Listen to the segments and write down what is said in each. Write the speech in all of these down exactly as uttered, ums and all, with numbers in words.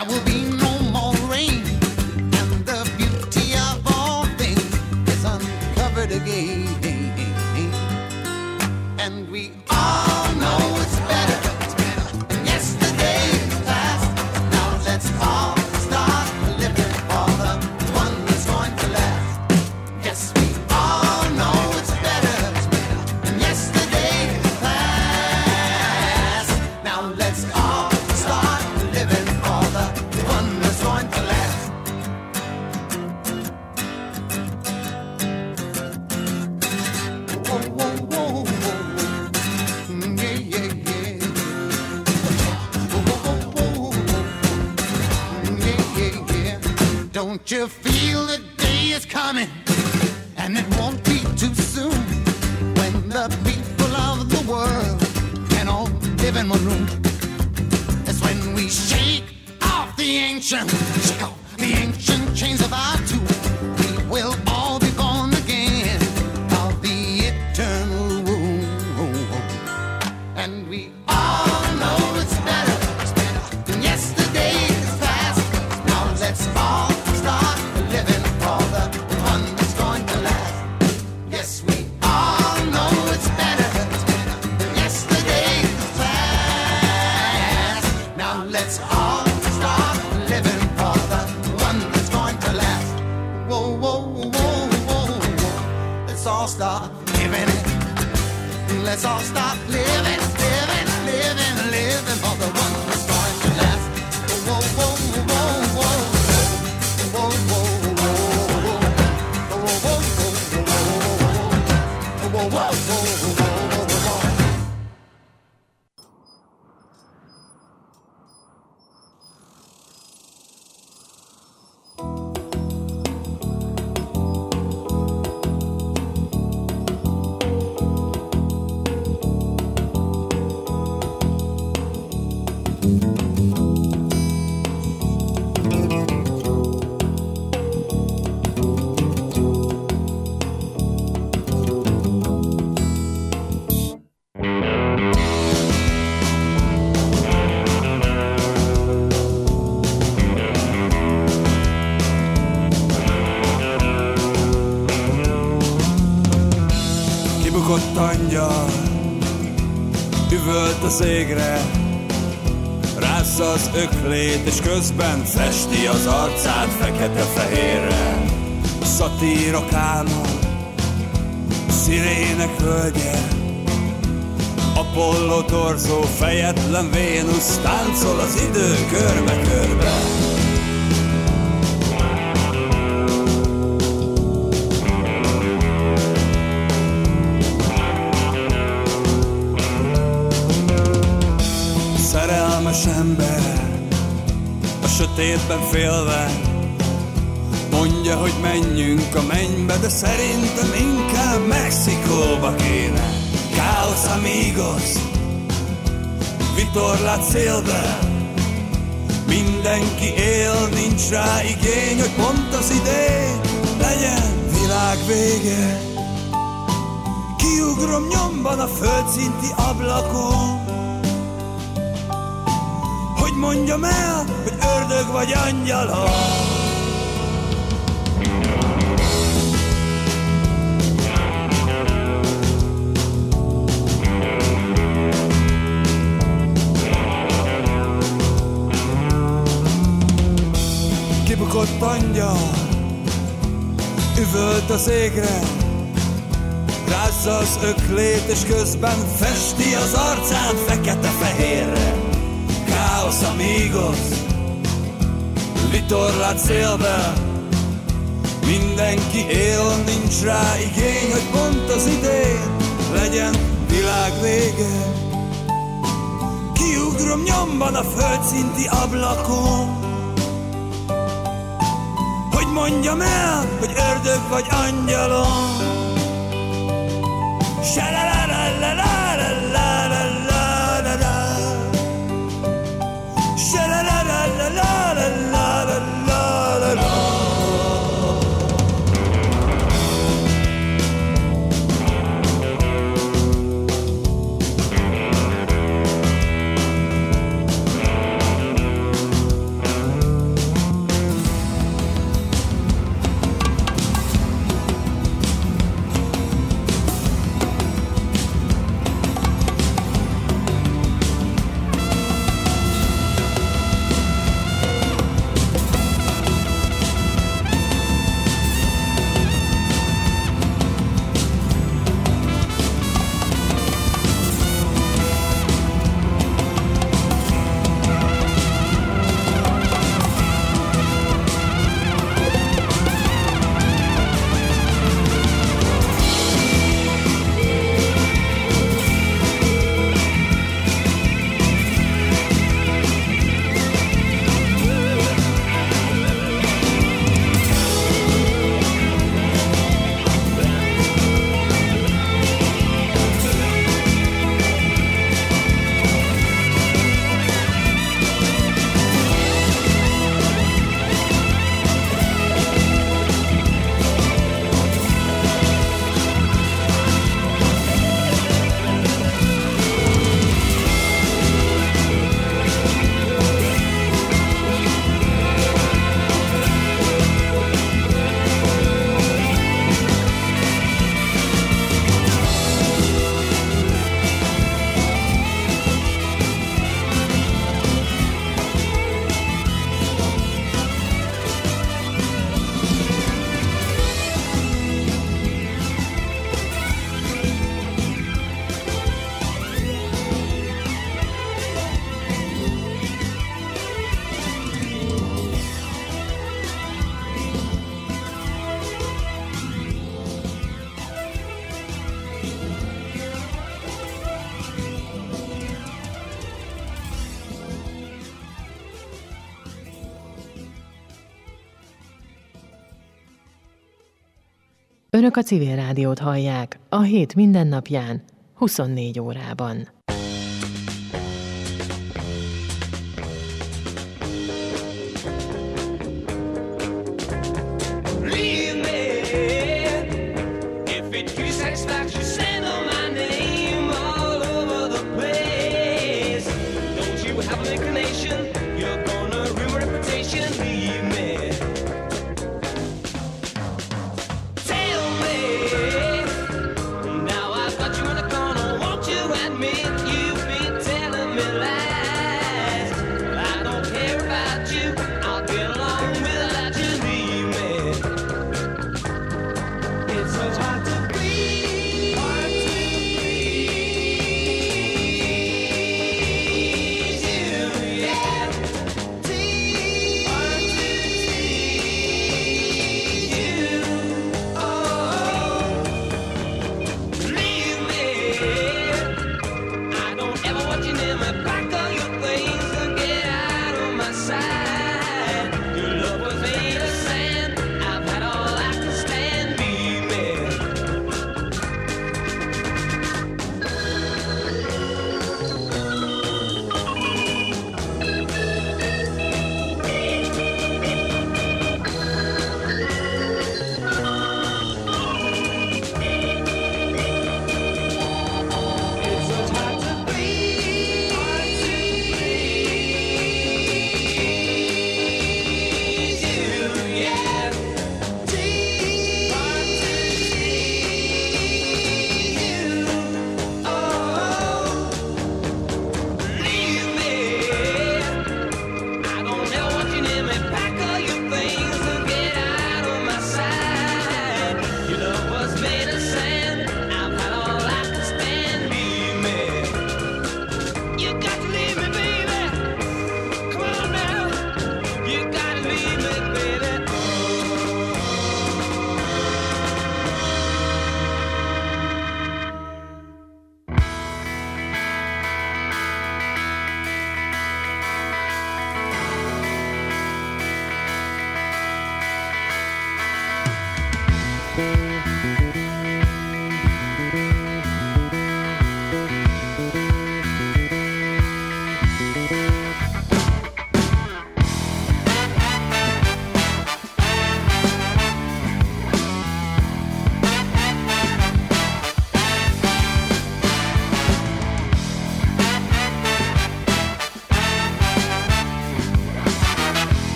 there will be no more rain, and the beauty of all things is uncovered again. And we all know it's better than yesterday's past. Now let's all start living for the one that's going to last. Yes, we all know it's better than yesterday's past. Now let's all start living for the one that's going to last. Whoa, whoa, whoa, whoa. Mm, yeah, yeah, yeah. Whoa, whoa, whoa, whoa. Mm, yeah, yeah, yeah. Don't you feel the day is coming, and it won't be too soon, when the people of the world can all live in one room. That's when we shake off the ancient, shake off the ancient chains of our two. We will all be born again of the eternal womb. And we all know it's better, it's better than yesterday's past. Now let's all start living for the one that's going to last. Yes, we all know it's better, it's better than yesterday's past. Now let's all start living for the one that's going to last. Whoa, whoa, whoa, whoa, whoa. Let's all start living it. Let's all start living, living, living, living for the one that's going to last. Whoa, whoa, whoa, whoa, whoa, whoa, whoa, whoa, whoa, whoa, whoa, whoa, whoa, whoa. Kibukott angyal üvölt az égre, rásza az öklét, és közben festi az arcát fekete-fehérre. A szatírok álma, a szirének völgye, Apollo torzó, fejetlen Vénusz, táncol az idő körbe-körbe. Szerelmes ember, a sötétben félve, mondja, hogy menjünk a mennybe, de szerintem inkább Mexikóba kéne. Caos amigos, vitorlát szélbe, mindenki él, nincs rá igény, hogy pont az idén legyen világ vége. Kiugrom nyomban a földszinti ablakon, hogy mondjam el, hogy ördög vagy angyalom. Kibukott angyal üvölt az égre, rázza az öklét, és közben festi az arcán fekete-fehérre. Caos amigos, vitorlát szélbe, mindenki él, nincs rá igény, hogy pont az idén legyen világ vége. Kiugrom nyomban a földszinti ablakon, hogy mondjam el, hogy ördög vagy angyalom. Önök a Civil Rádiót hallják a hét mindennapján, huszonnégy órában. Me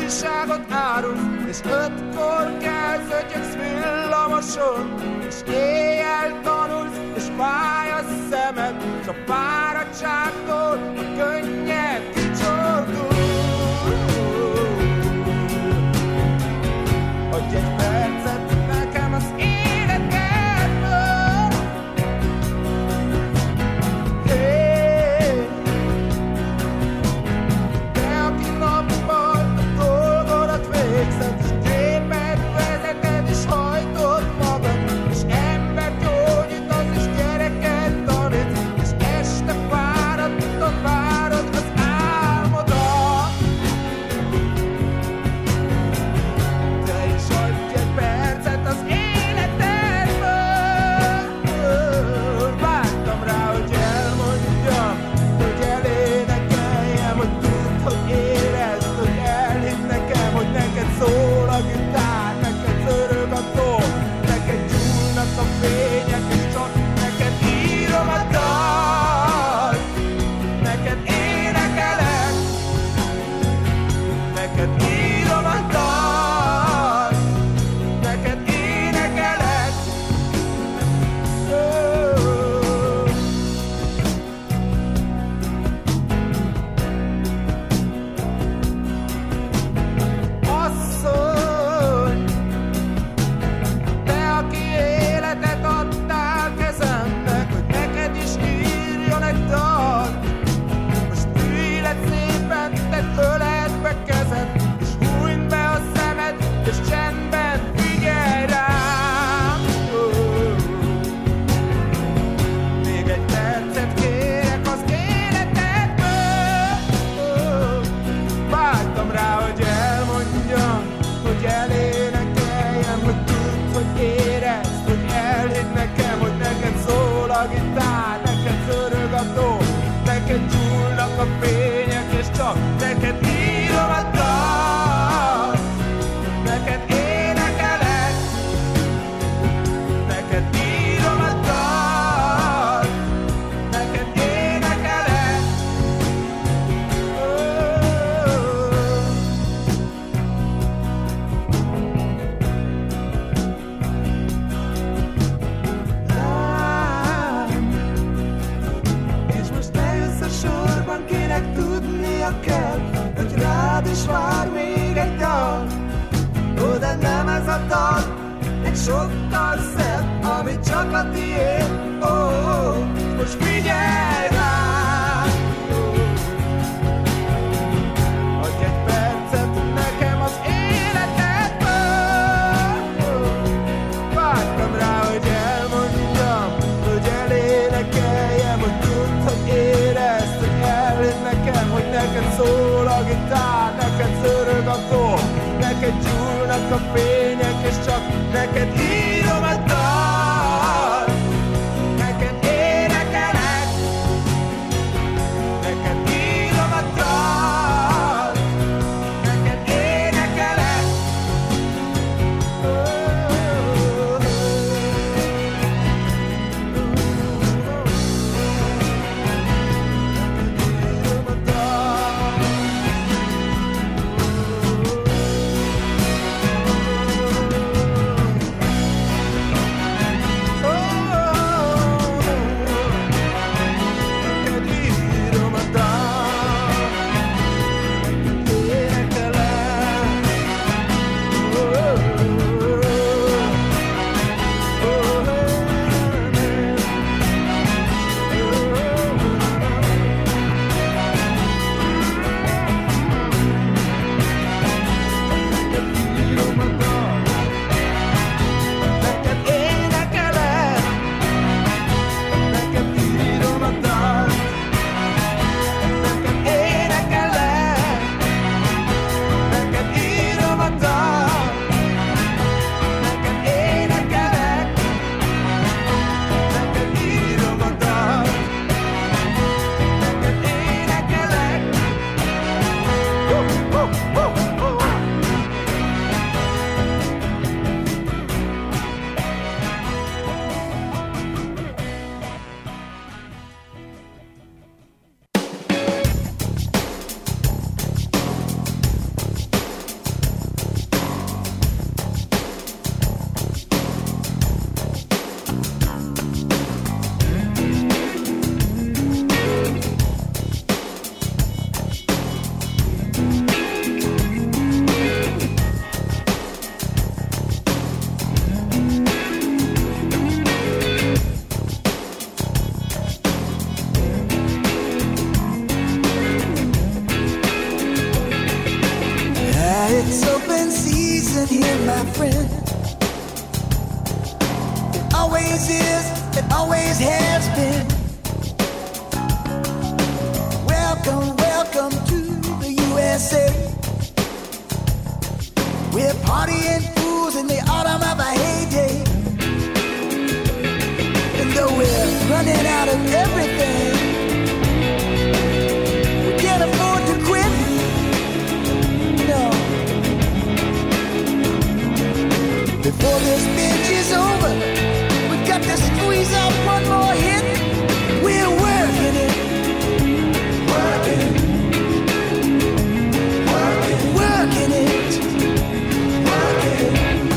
butaságot árulsz, és ötkor kelsz, ötyöksz villamoson, és éjjel tanulsz, és fáj a szemed, s a fáradtságtól a könnyed kicsordul. Adj egy percet nekem az életedből. Hey. Te, aki nappal a dolgodat végzed, és gépet vezeted, és hajtod magad, és embert gyógyítasz, és gyereket tanít, és este fáradtan várod az álmodat. Te is adj egy percet az életedből. Vártam rá, hogy elmondjam, hogy elénekeljem, hogy tudd, hogy érezd, hogy elhidd nekem, hogy neked szól a gitár, neked zörög a tó, neked gyúlnak a fények, és csak neked írom a dalt. Neked énekelek, neked írom a dalt, neked énekelek. Oh. Asszony, te, aki életet adtál kezemnek, hogy neked is írjon egy dalt. Most ülj le szépen, tedd öletbe kezed, és hújnd be a szemed, és csendben figyelj rám. Oh. Még egy percet kérek az életedből. Oh. Vártam rá, hogy elmondjam, hogy elénekeljem, hogy tudd, hogy érezd, hogy elhidd nekem, hogy neked szól a gitár, neked zörög a tó, neked gyúlnak a fények, és csak neked írom a dalt. Neked énekelek, neked írom a dalt, neked énekelek. Oh. Lám, és most lejössz a sorban, kinek tudnia kell, hogy rád is vár még egy dal. Ó, de nem ez a dal, egy sokkal szebb, ami csak a tiéd. Ó, ó, most figyelj rám. Adj egy percet nekem az életedből. Vártam rá, hogy elmondjam, hogy elénekeljem, hogy tudd, hogy érezd, hogy elhidd nekem, hogy neked szól a gitár, neked zörög a tó, neked gyúlnak a fények, és csak neked írom a dalt. Neked énekelek, neked írom a dalt, neked énekelek. Oh. Neked írom a dalt. isn't here, my friend. It always is, it always has been. Welcome, welcome to the U S A. We're partying fools in the autumn of a heyday. And though we're running out of everything, we can't afford to quit. No. Before this binge is over, we've got to squeeze out one more hit. We're working it. Working. Working. Working it. Working.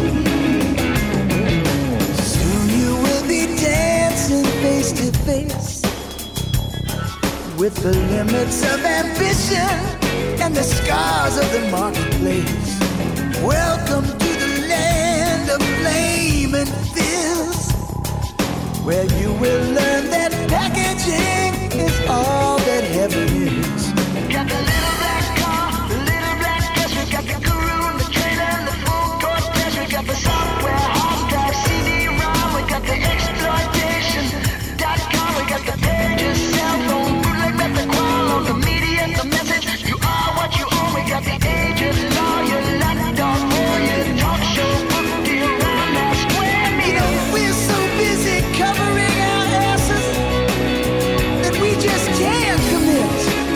Soon you will be dancing face to face with the limits of ambition and the scars of the marketplace. Welcome to the land of flame and fizz, where you will learn that packaging is all that heaven is. Got the little black car, the little black dress, we got the guru and the trailer and the full court press, we got the software, hard drive, C D-ROM, we got the exploitation dot com, we got the pages, cell phone, bootleg, method, qual, on the media, the message, you are what you own, we got the agent, lawyer, lapdog, warrior, talk show, book deal, round that square meal. You know, we're so busy covering our asses that we just can't commit.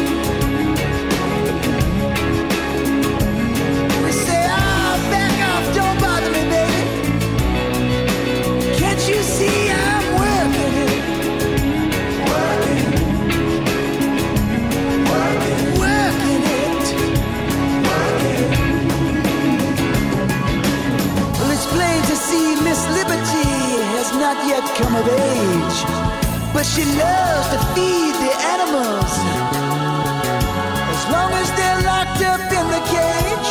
We say, ah, back off, don't bother me, baby. Can't you see I'm working it? Working. Working. Working it. Working. Well, it's plain to see Miss Liberty has not yet come of age, but she loves to feed the animals as long as they're locked up in the cage.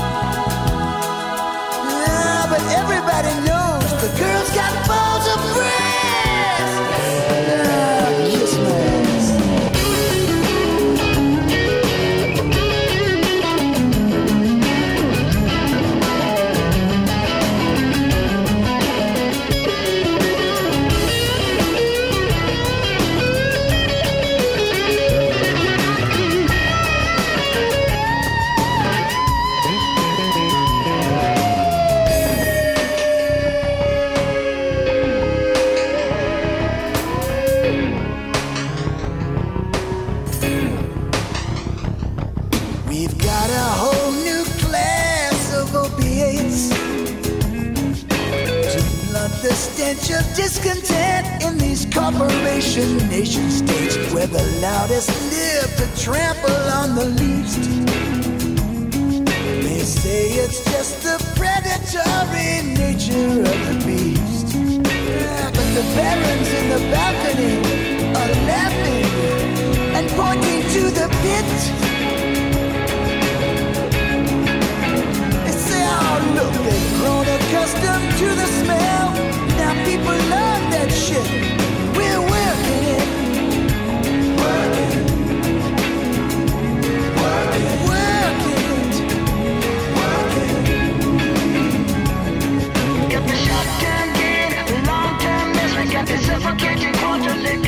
Yeah, but everybody knows the girl's got balls of brass. Ah, kiss my ass. We've got a whole new class of opiates to blunt the stench of discontent in these corporation nation states, where the loudest live to trample on the least. They say it's just the predatory nature of the beast. Yeah, but the barons in the balcony are laughing and pointing to the pit. Oh, look, they've grown accustomed to the smell. Now people love that shit. We're working it. Working. Working. Working it. Working. Got the shotgun game, the long-term mess. We got the suffocating quantum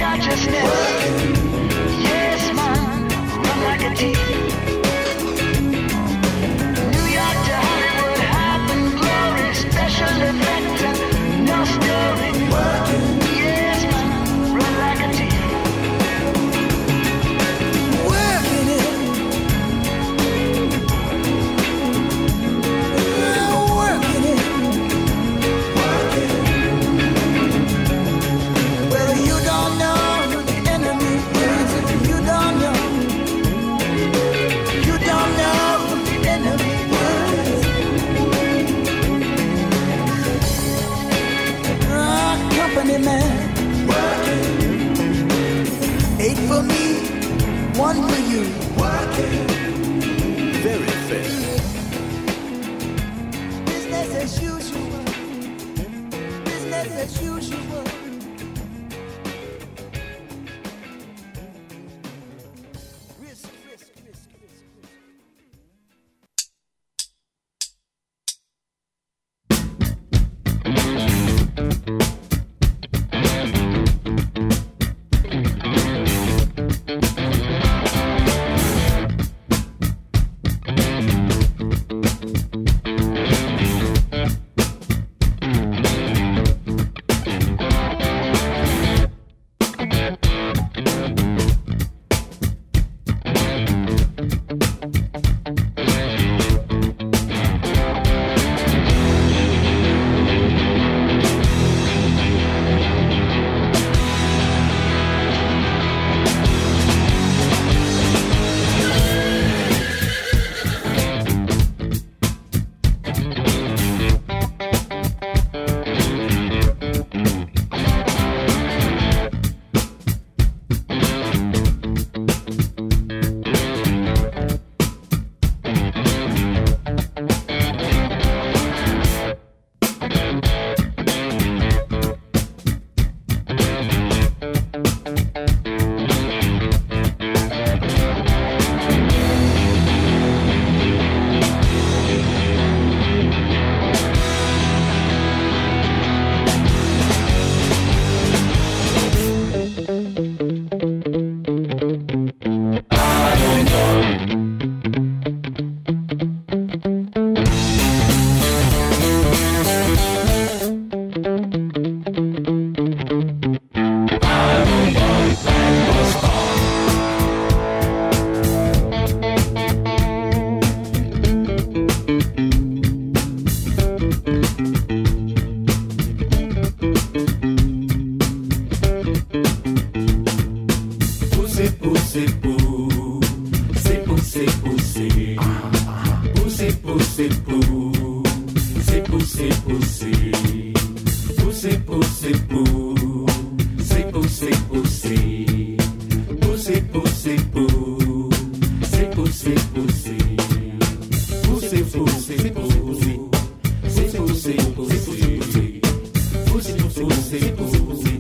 Pussy, pussy, pussy, pussy, pussy, pussy, pussy, pussy, pussy, pussy, pussy, pussy, pussy, pussy, pussy, pussy, pussy. Pussy, pussy, pussy, pussy, pussy, pussy, pussy, pussy, pussy, pussy.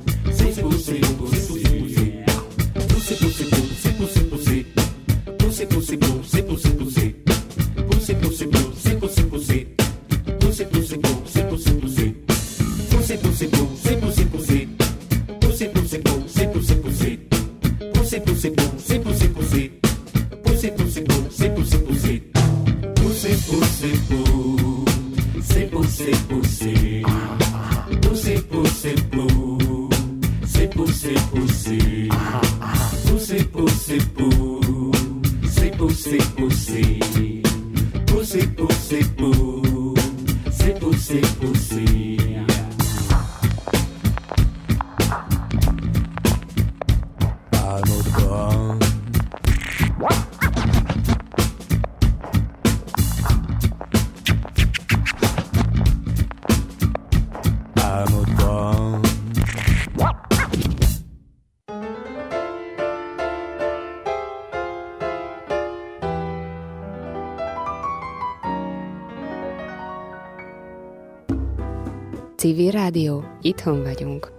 Civil Rádió, itthon vagyunk.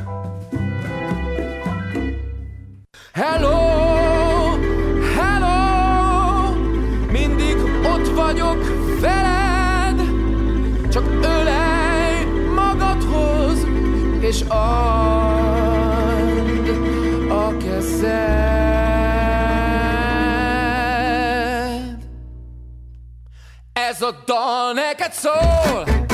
Hello, hello, mindig ott vagyok veled, csak ölelj magadhoz, és add a kezed. Ez a dal neked szól,